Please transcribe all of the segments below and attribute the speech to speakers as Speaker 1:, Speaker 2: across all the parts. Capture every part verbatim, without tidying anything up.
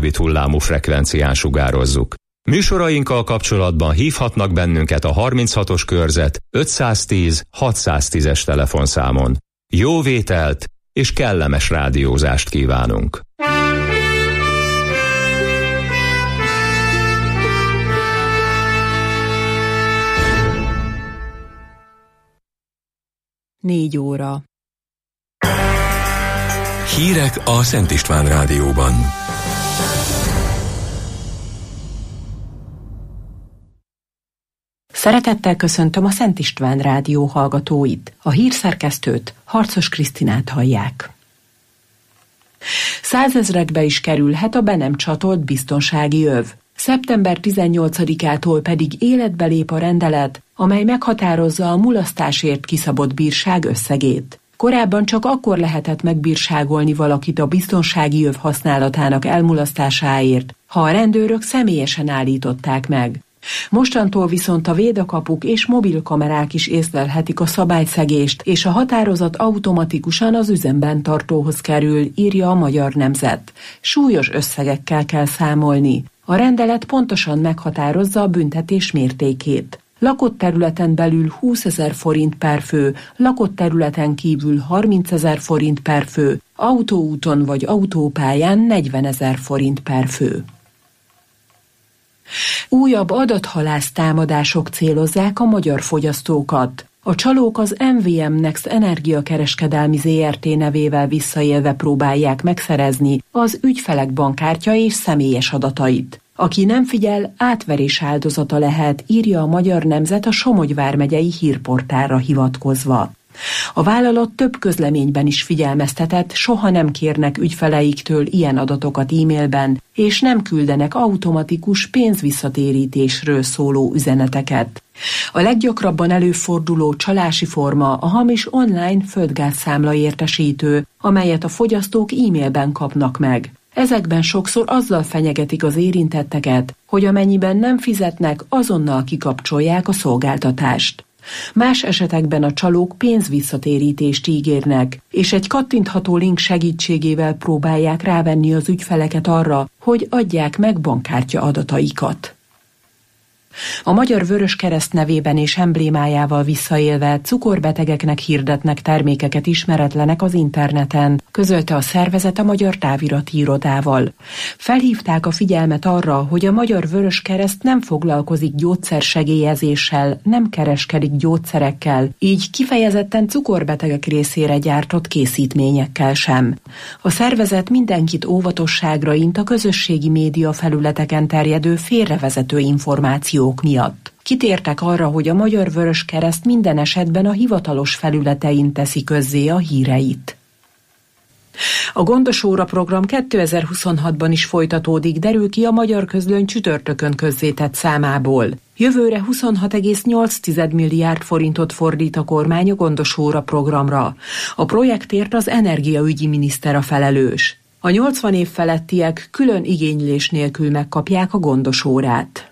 Speaker 1: rövid hullámú frekvencián sugározzuk. Műsorainkkal kapcsolatban hívhatnak bennünket a harminchatos körzet ötszáztíz hatszáztízes telefonszámon. Jó vételt és kellemes rádiózást kívánunk!
Speaker 2: Négy óra.
Speaker 3: Hírek a Szent István Rádióban.
Speaker 2: Szeretettel köszöntöm a Szent István Rádió hallgatóit. A hírszerkesztőt, Harcos Krisztinát hallják. Százezrekbe is kerülhet a be nem csatolt biztonsági öv. szeptember tizennyolcadikától pedig életbe lép a rendelet, amely meghatározza a mulasztásért kiszabott bírság összegét. Korábban csak akkor lehetett megbírságolni valakit a biztonsági öv használatának elmulasztásáért, ha a rendőrök személyesen állították meg. Mostantól viszont a védőkapuk és mobilkamerák is észlelhetik a szabályszegést, és a határozat automatikusan az üzemben tartóhoz kerül, írja a Magyar Nemzet. Súlyos összegekkel kell számolni. A rendelet pontosan meghatározza a büntetés mértékét. Lakott területen belül húszezer forint per fő, lakott területen kívül harmincezer forint per fő, autóúton vagy autópályán negyvenezer forint per fő. Újabb adathalász támadások célozzák a magyar fogyasztókat. A csalók az em vé em Next Energiakereskedelmi zé er té nevével visszaélve próbálják megszerezni az ügyfelek bankkártya és személyes adatait. Aki nem figyel, átverés áldozata lehet, írja a Magyar Nemzet a Somogy vármegyei hírportálra hivatkozva. A vállalat több közleményben is figyelmeztetett, soha nem kérnek ügyfeleiktől ilyen adatokat e-mailben, és nem küldenek automatikus pénzvisszatérítésről szóló üzeneteket. A leggyakrabban előforduló csalási forma a hamis online földgázszámla értesítő, amelyet a fogyasztók e-mailben kapnak meg. Ezekben sokszor azzal fenyegetik az érintetteket, hogy amennyiben nem fizetnek, azonnal kikapcsolják a szolgáltatást. Más esetekben a csalók pénzvisszatérítést ígérnek, és egy kattintható link segítségével próbálják rávenni az ügyfeleket arra, hogy adják meg bankkártya adataikat. A Magyar Vöröskereszt nevében és emblémájával visszaélve cukorbetegeknek hirdetnek termékeket ismeretlenek az interneten, közölte a szervezet a Magyar Távirati Irodával. Felhívták a figyelmet arra, hogy a Magyar Vöröskereszt nem foglalkozik gyógyszersegélyezéssel, nem kereskedik gyógyszerekkel, így kifejezetten cukorbetegek részére gyártott készítményekkel sem. A szervezet mindenkit óvatosságra int a közösségi média felületeken terjedő félrevezető információ miatt. Kitértek arra, hogy a Magyar Vöröskereszt minden esetben a hivatalos felületein teszi közzé a híreit. A Gondos Óra program kétezer-huszonhatban is folytatódik, derül ki a Magyar Közlöny csütörtökön közzétett számából. Jövőre huszonhat egész nyolc milliárd forintot fordít a kormány a Gondos Óra programra. A projektért az energiaügyi miniszter a felelős. A nyolcvan év felettiek külön igénylés nélkül megkapják a Gondos Órát.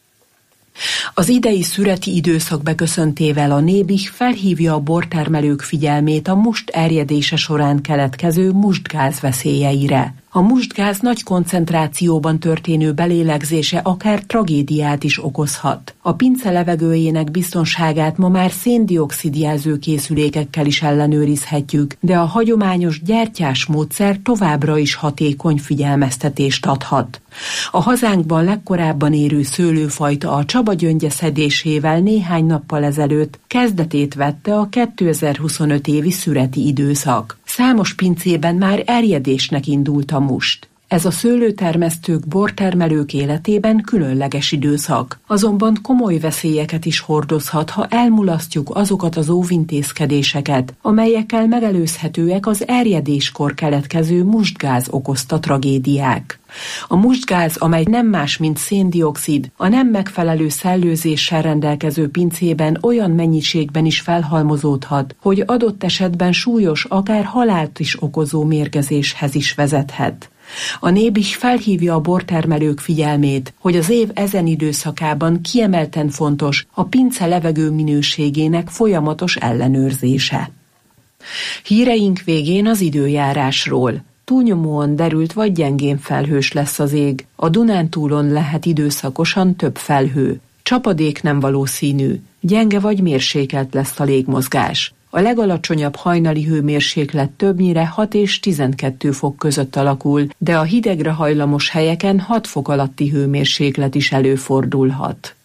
Speaker 2: Az idei szüreti időszak beköszöntével a Nébih felhívja a bortermelők figyelmét a must erjedése során keletkező mustgáz veszélyeire. A mustgáz nagy koncentrációban történő belélegzése akár tragédiát is okozhat. A pince levegőjének biztonságát ma már szén-dioxid jelzőkészülékekkel is ellenőrizhetjük, de a hagyományos gyertyás módszer továbbra is hatékony figyelmeztetést adhat. A hazánkban legkorábban érő szőlőfajta a Csaba-gyöngye szedésével néhány nappal ezelőtt kezdetét vette a kétezer-huszonöt évi szüreti időszak. Számos pincében már erjedésnek indult a must. Ez a szőlőtermesztők, bortermelők életében különleges időszak, azonban komoly veszélyeket is hordozhat, ha elmulasztjuk azokat az óvintézkedéseket, amelyekkel megelőzhetőek az erjedéskor keletkező mustgáz okozta tragédiák. A mustgáz, amely nem más, mint szén-dioxid, a nem megfelelő szellőzéssel rendelkező pincében olyan mennyiségben is felhalmozódhat, hogy adott esetben súlyos, akár halált is okozó mérgezéshez is vezethet. A Nébih felhívja a bortermelők figyelmét, hogy az év ezen időszakában kiemelten fontos a pince levegő minőségének folyamatos ellenőrzése. Híreink végén az időjárásról. túlnyomóan derült vagy gyengén felhős lesz az ég. A Dunántúlon lehet időszakosan több felhő. Csapadék nem valószínű, gyenge vagy mérsékelt lesz a légmozgás. A legalacsonyabb hajnali hőmérséklet többnyire hat és tizenkettő fok között alakul, de a hidegre hajlamos helyeken hat fok alatti hőmérséklet is előfordulhat.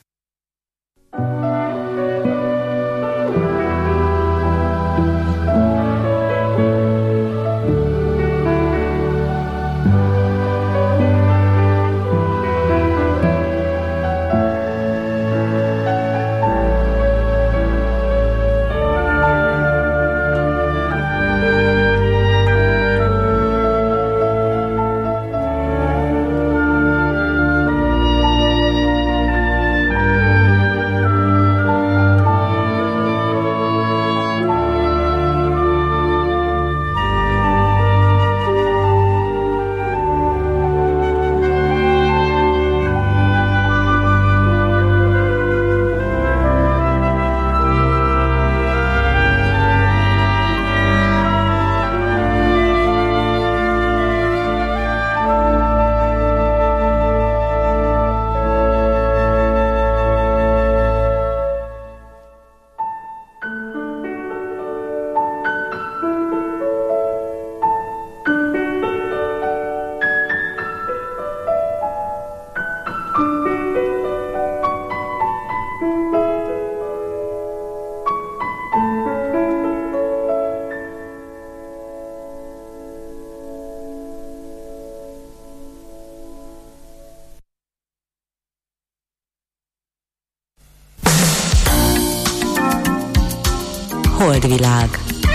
Speaker 4: Holdvilág.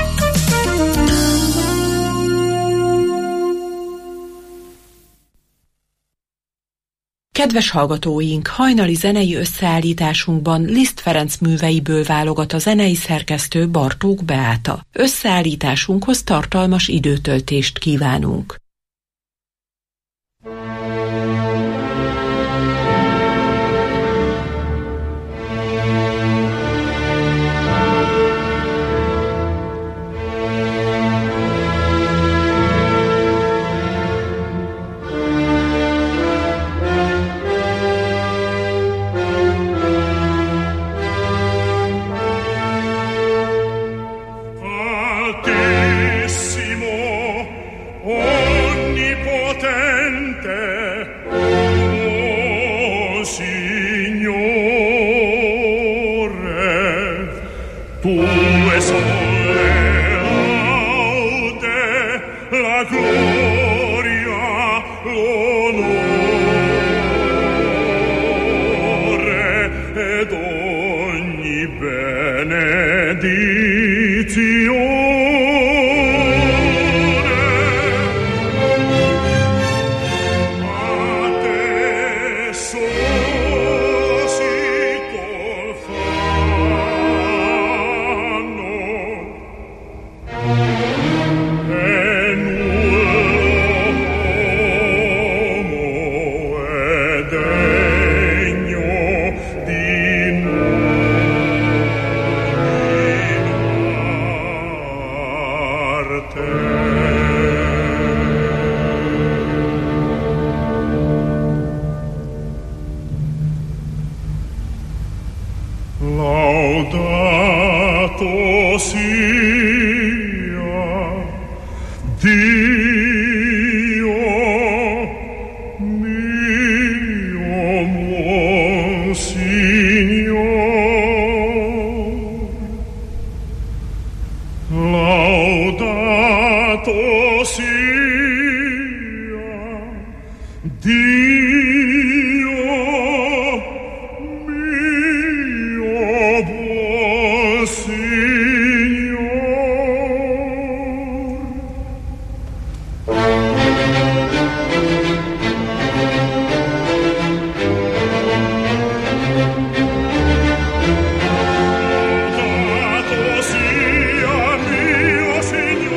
Speaker 2: Kedves hallgatóink, hajnali zenei összeállításunkban Liszt Ferenc műveiből válogat a zenei szerkesztő Bartók Beáta. Összeállításunkhoz tartalmas időtöltést kívánunk.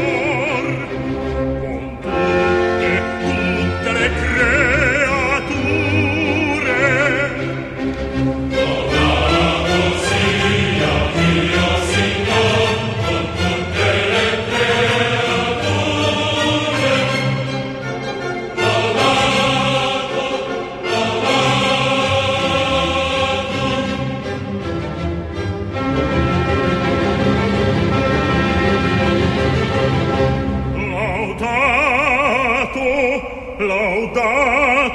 Speaker 5: Tutte le creature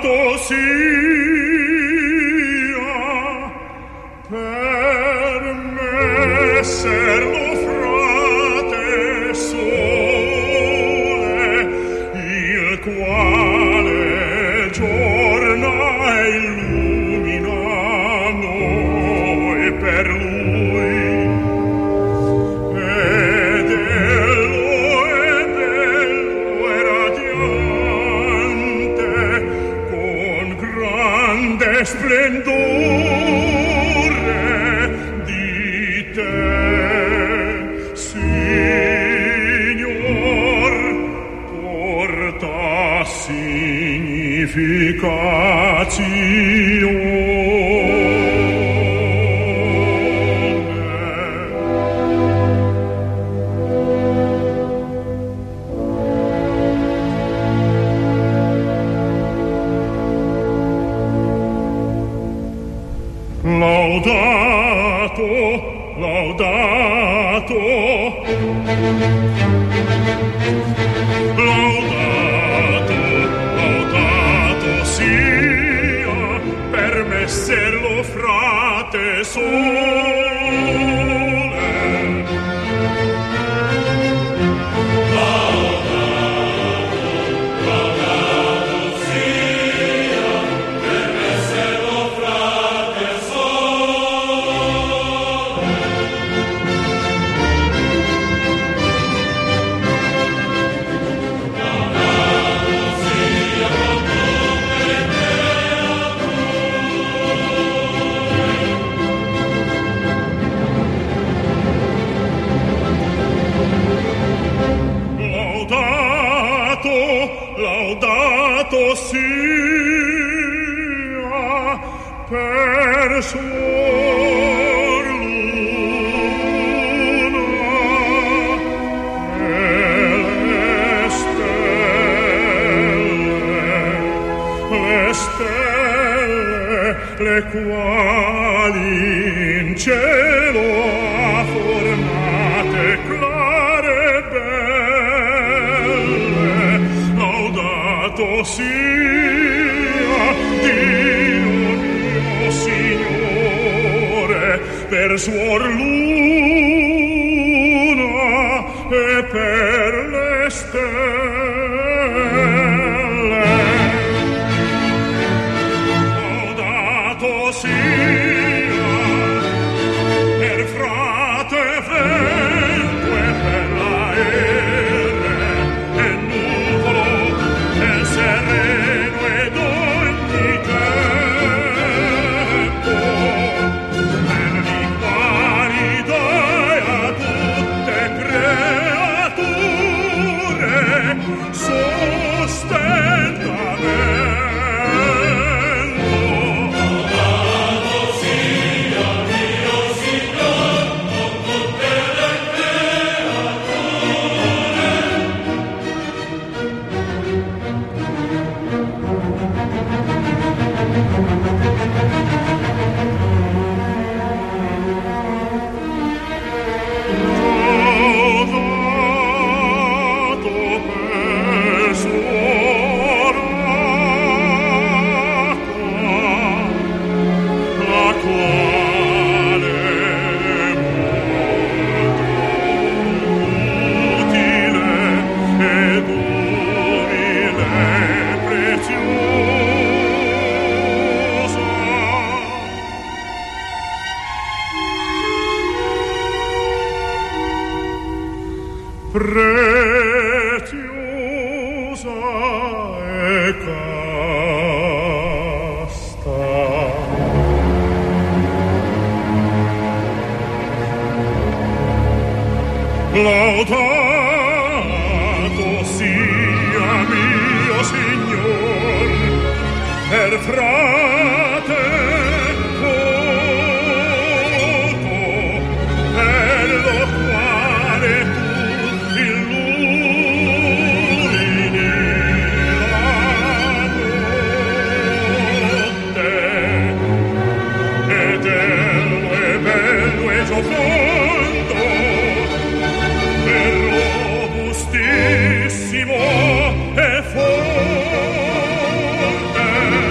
Speaker 4: Robustissimo e forte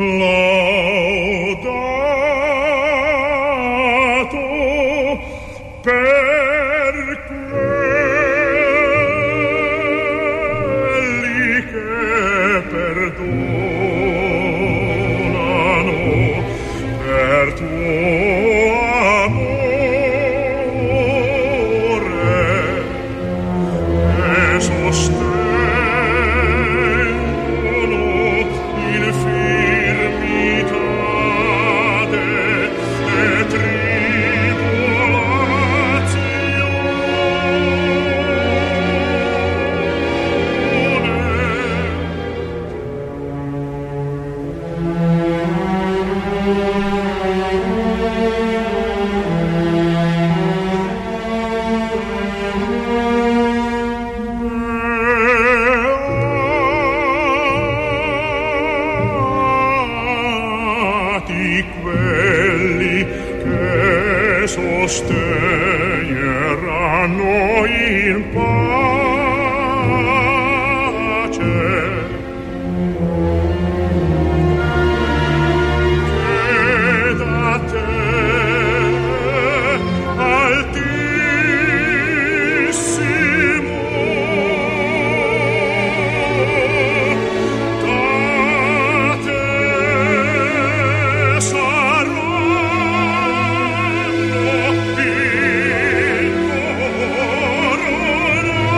Speaker 4: Saranno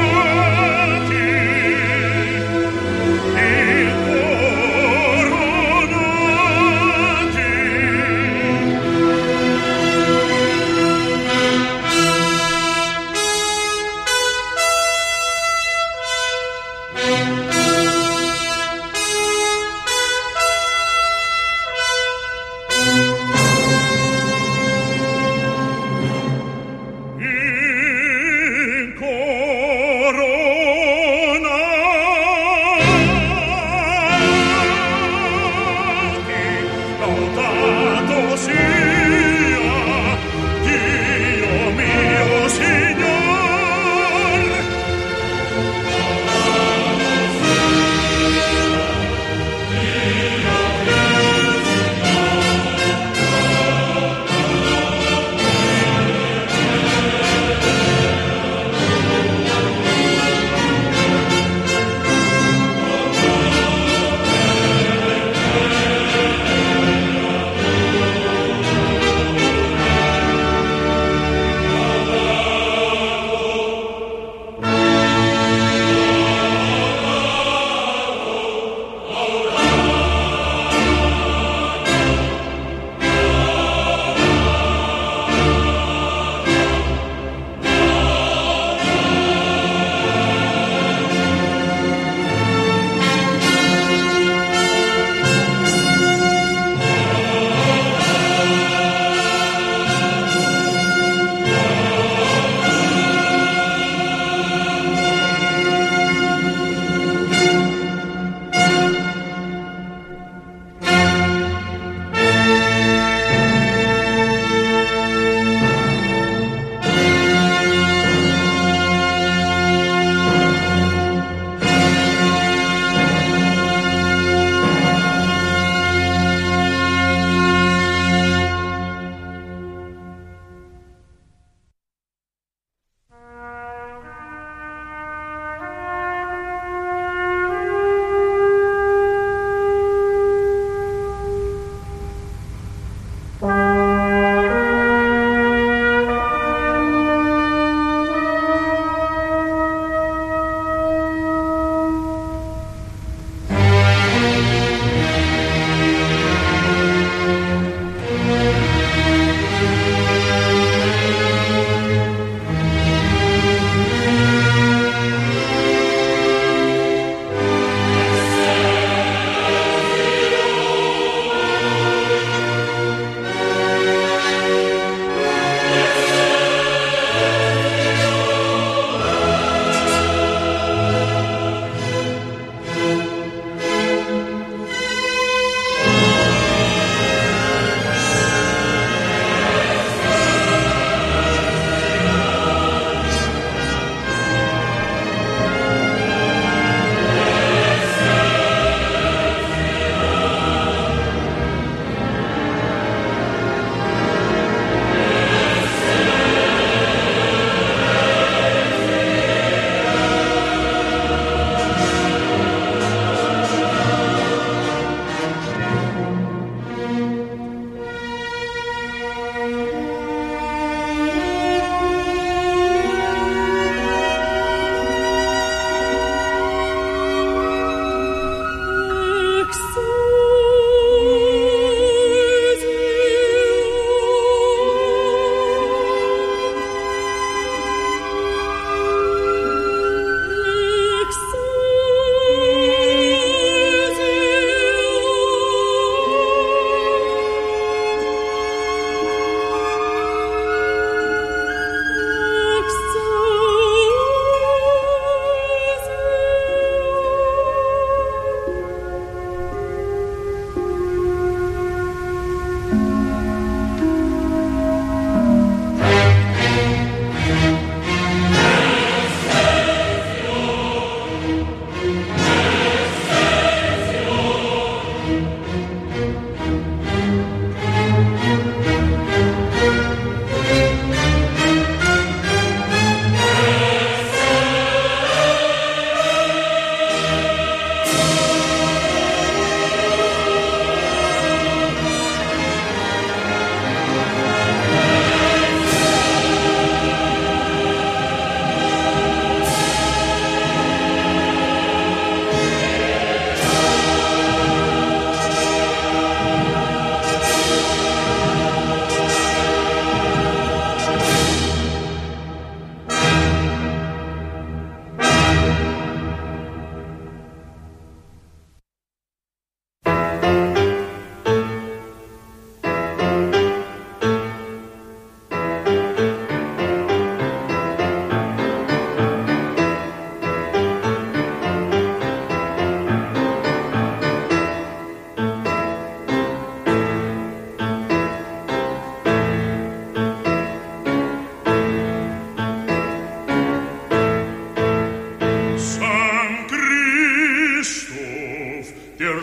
Speaker 4: der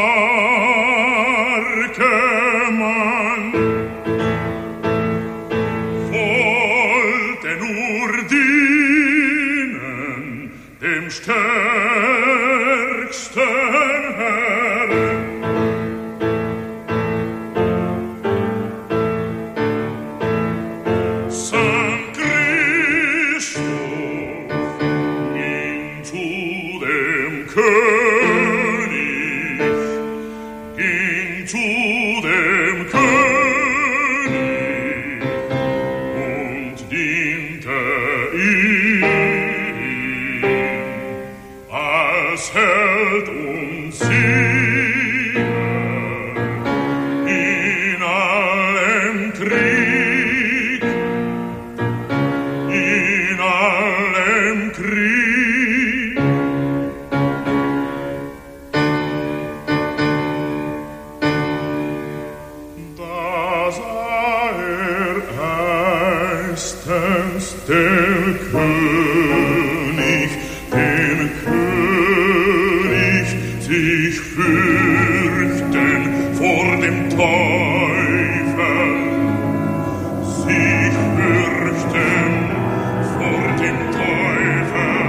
Speaker 4: starke Mann, wollte nur dienen dem stärksten Herrn. Sankt Christoph ging zu dem König, ging zu dem König und diente ihm als Held und Sieger in allem Krieg, in allem Krieg. Da sah er erstens den König, den König sich fürchten vor dem Teufel, sich fürchten vor dem Teufel.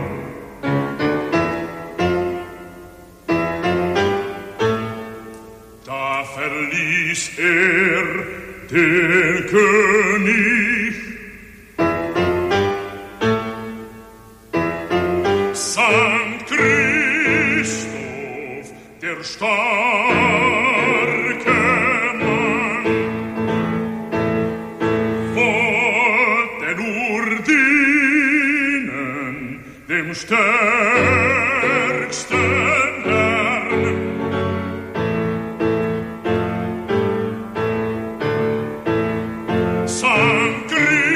Speaker 4: Da verließ er den König, Sankt Christoph, der starke Mann, wollte nur dienen dem stärksten Herrn. Sankt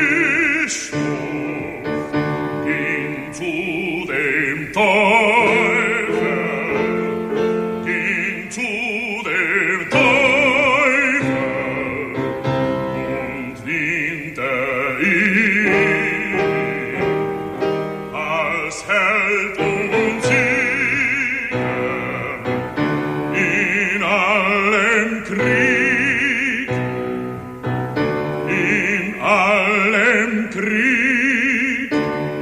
Speaker 4: Christoph ging zu dem Teufel, ging zu dem Teufel und diente ihm als Held und Sieger in allem Krieg, in allem Krieg.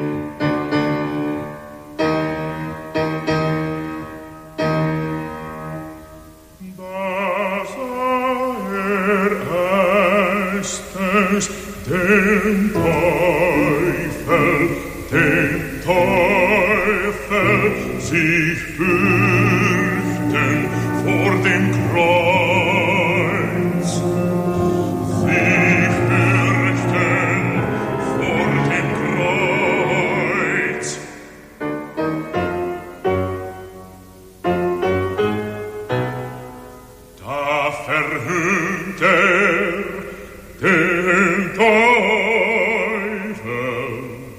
Speaker 4: Da sah er erstens den Teufel, den Teufel sich fürchten vor dem Kreuz, sich fürchten vor dem Kreuz. Da verhöhnt er den Teufel.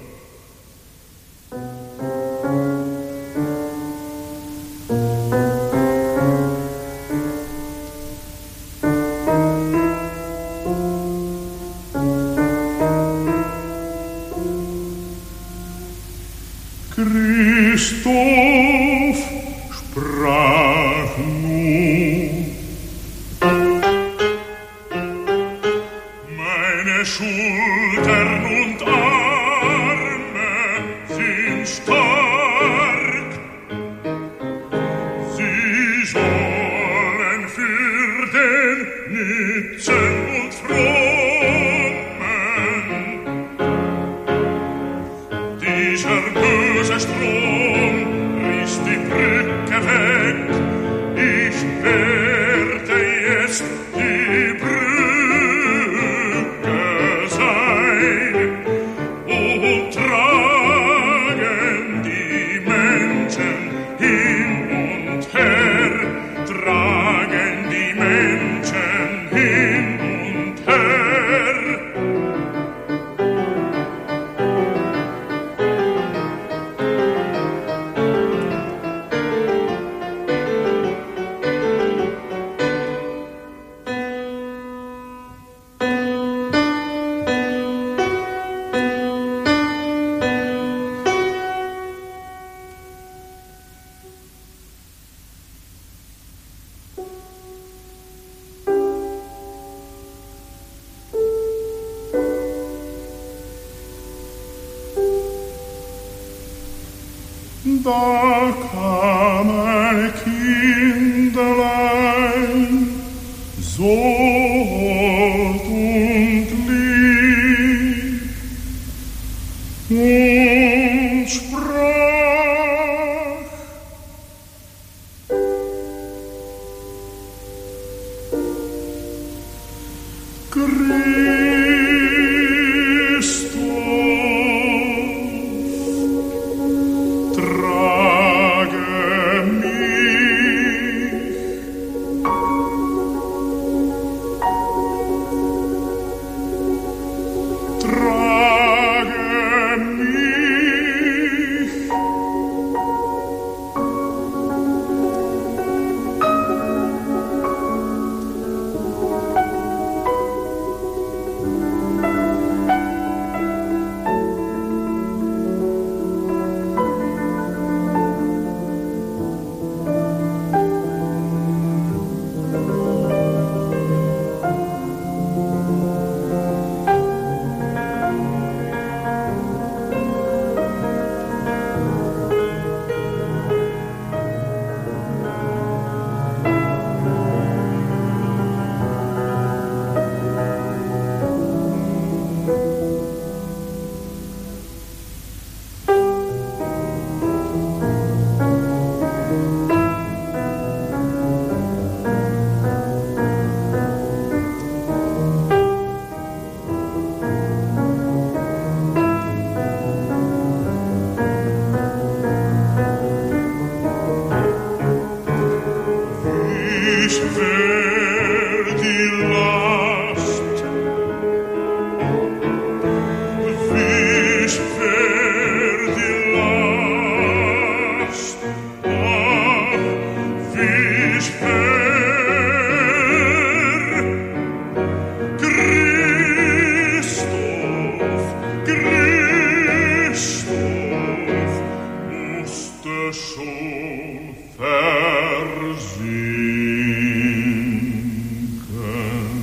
Speaker 4: Christoph sprach nun: Meine Schultern und Arme sind stark, sie sollen für den Nützen und Frommen dieser böse Strom riss die Brücke weg. Ich werde jetzt die Brücke sein und tragen die Menschen hin und her, tragen die Menschen hin da kam ein Kindlein, sold und lieb, und sprach: Christoph, trage mich, trage mich, ich wär die Last, ich wär die Last, ach, ich wär Christoph, Christoph, musste schon versinken.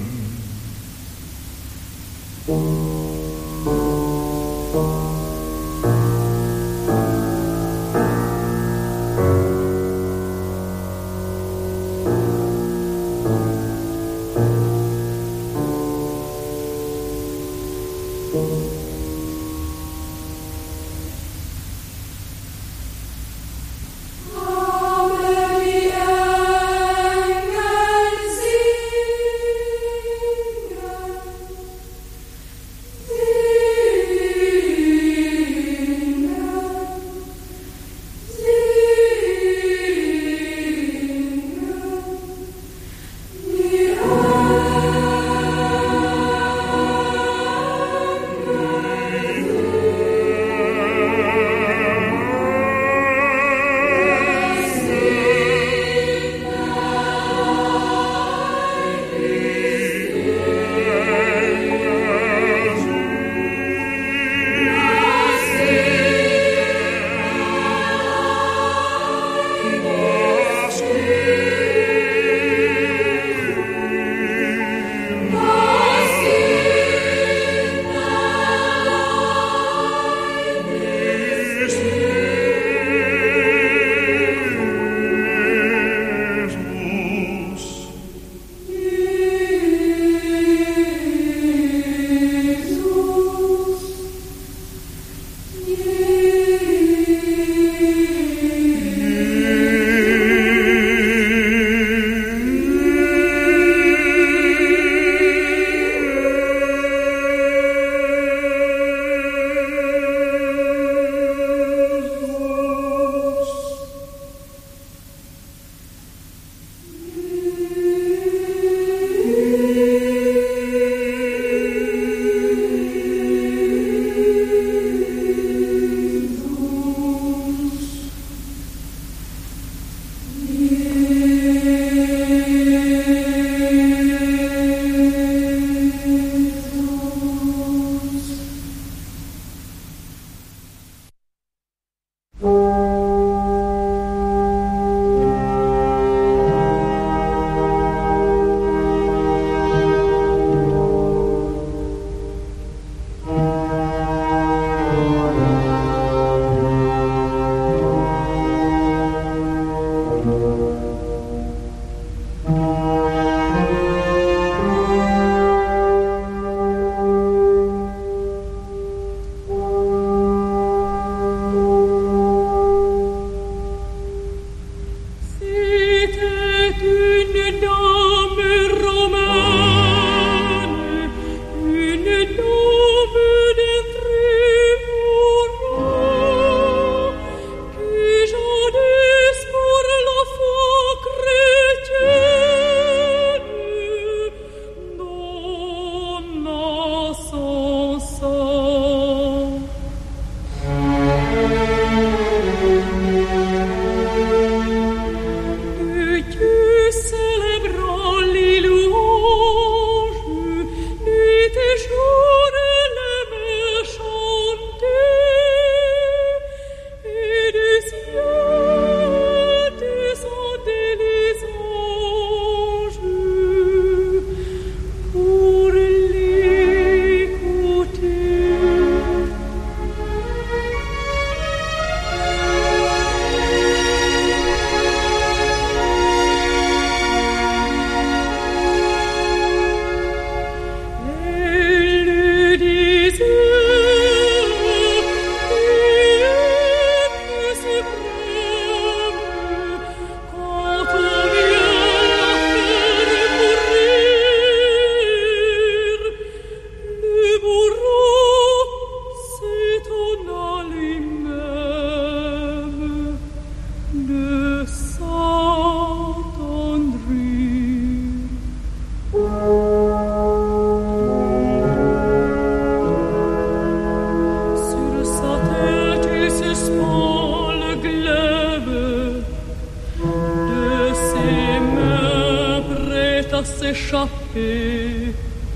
Speaker 5: à s'échapper.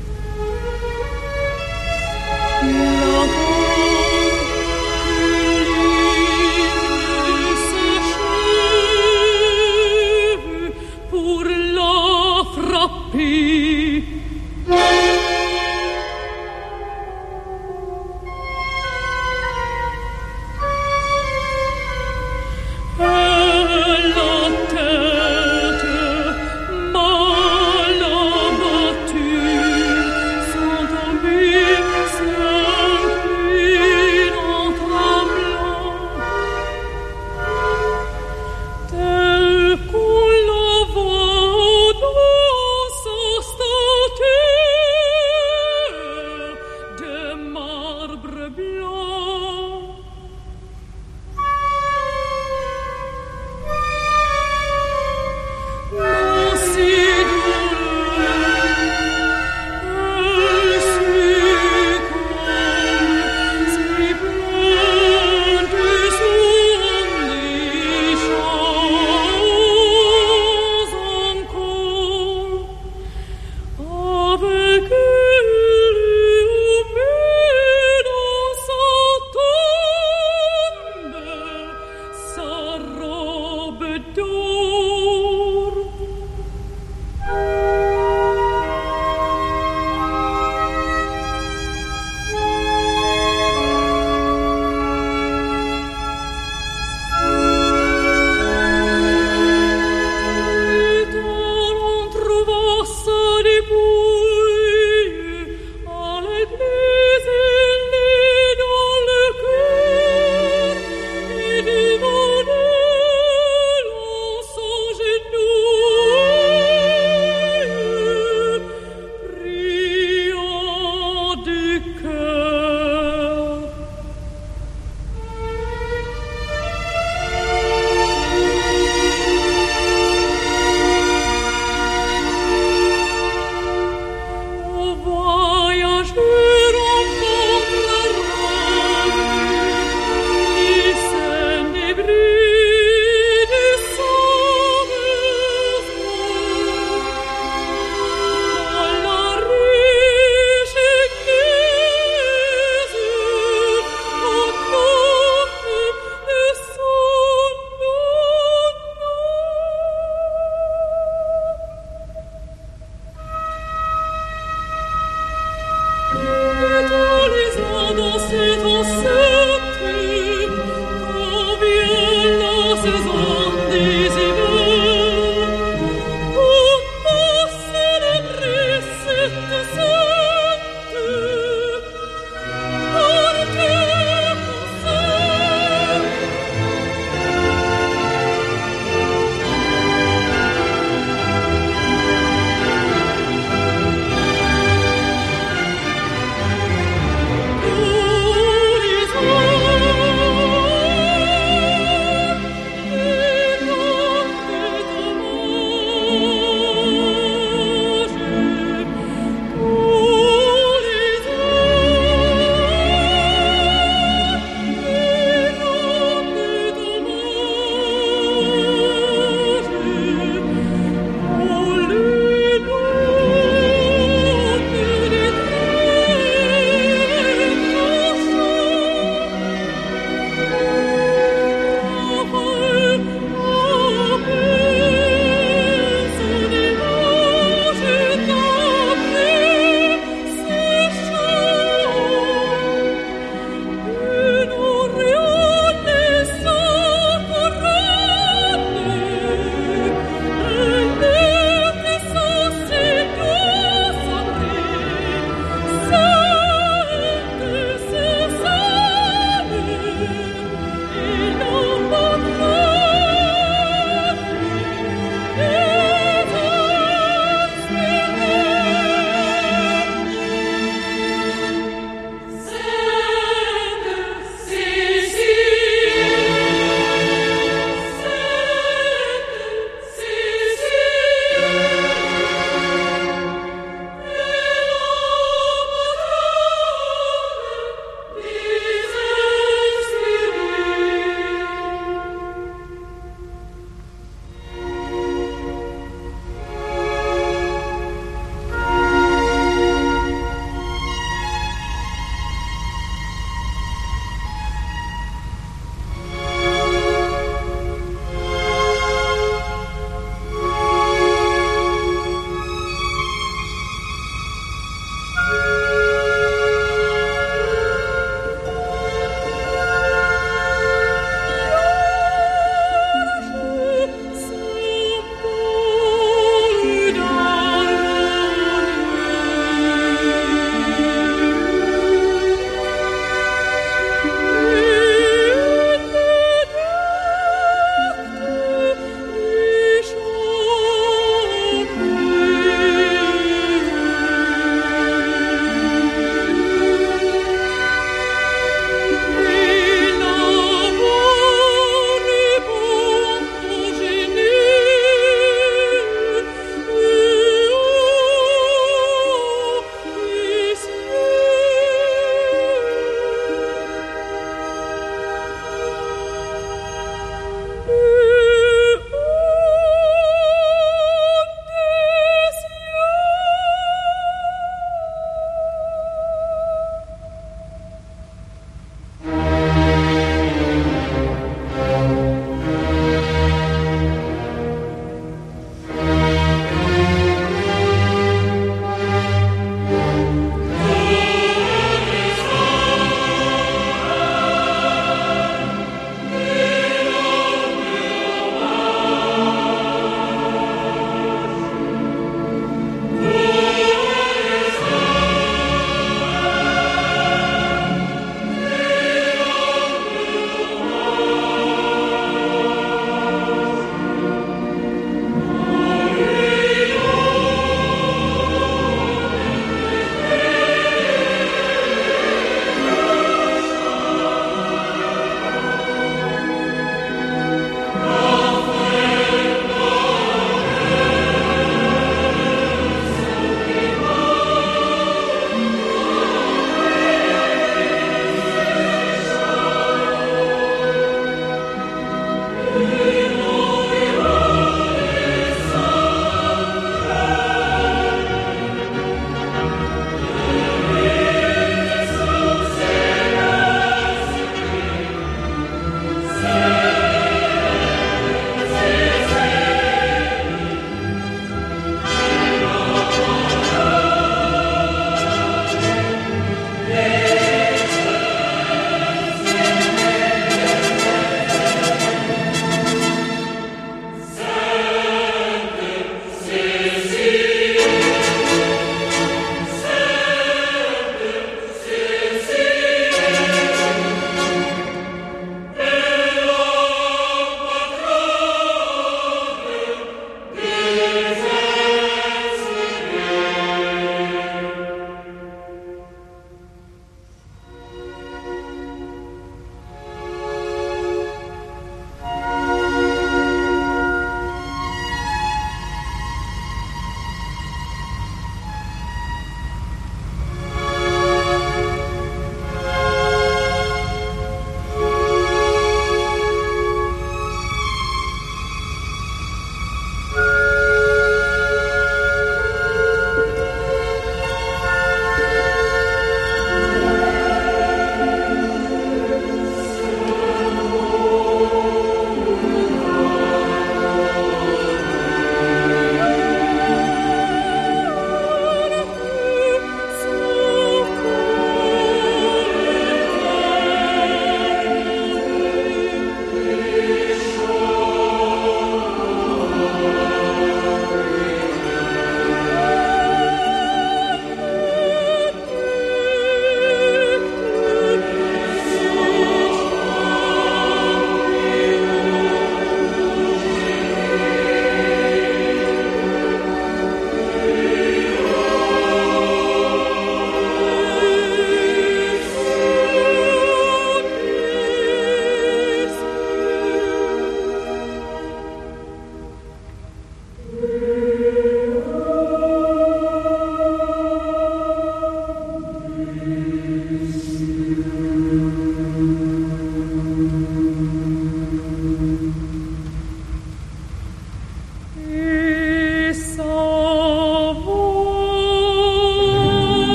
Speaker 5: Pour la frapper. So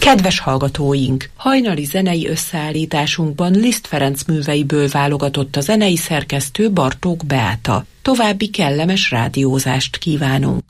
Speaker 2: Kedves hallgatóink! Hajnali zenei összeállításunkban Liszt Ferenc műveiből válogatott a zenei szerkesztő Bartók Beáta. További kellemes rádiózást kívánunk!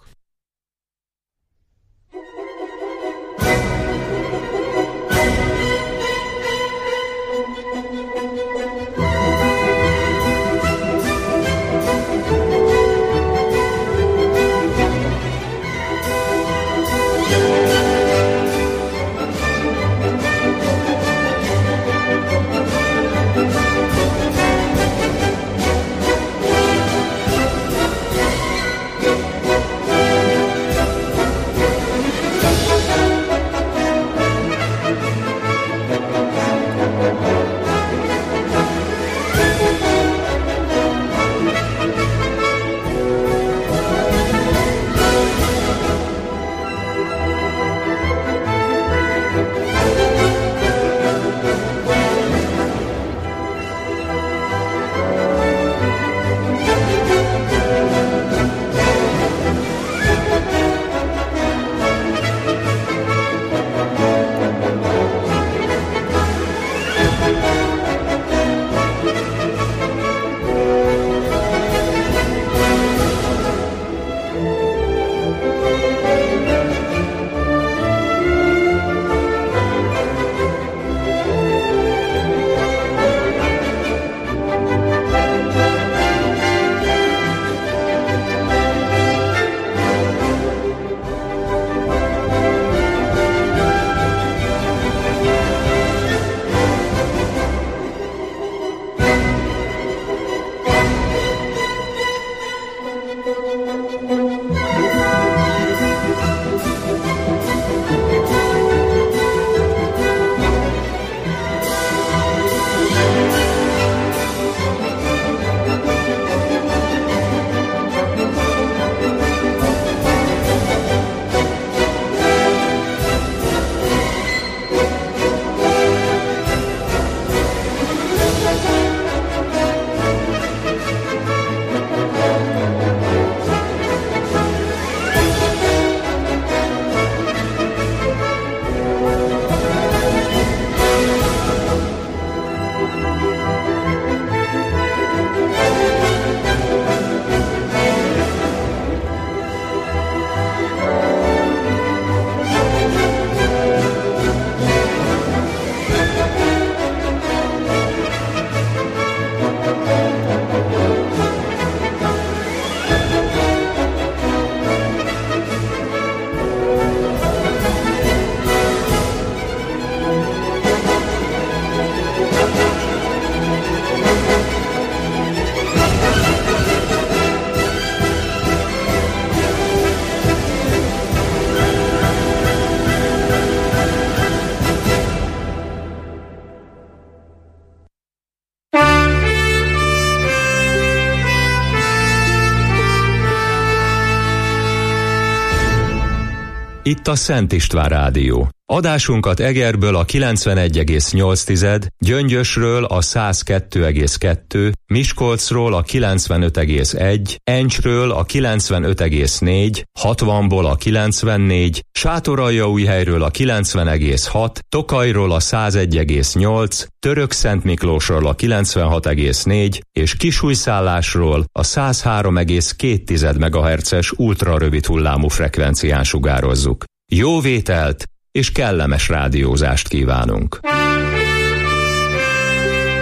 Speaker 1: Itt a Szent István Rádió. Adásunkat Egerből a kilencvenegy egész nyolc, Gyöngyösről a száz kettő egész kettő, Miskolcról a kilencvenöt egész egy, Encsről a kilencvenöt egész négy, hatvanból a kilencvennégy, Sátoraljaújhelyről a kilencven egész hat, Tokajról a száz egy egész nyolc, Törökszentmiklósról a kilencvenhat egész négy és Kisújszállásról a száz három egész két megahertzes ultrarövid hullámú frekvencián sugározzuk. Jó vételt és kellemes rádiózást kívánunk!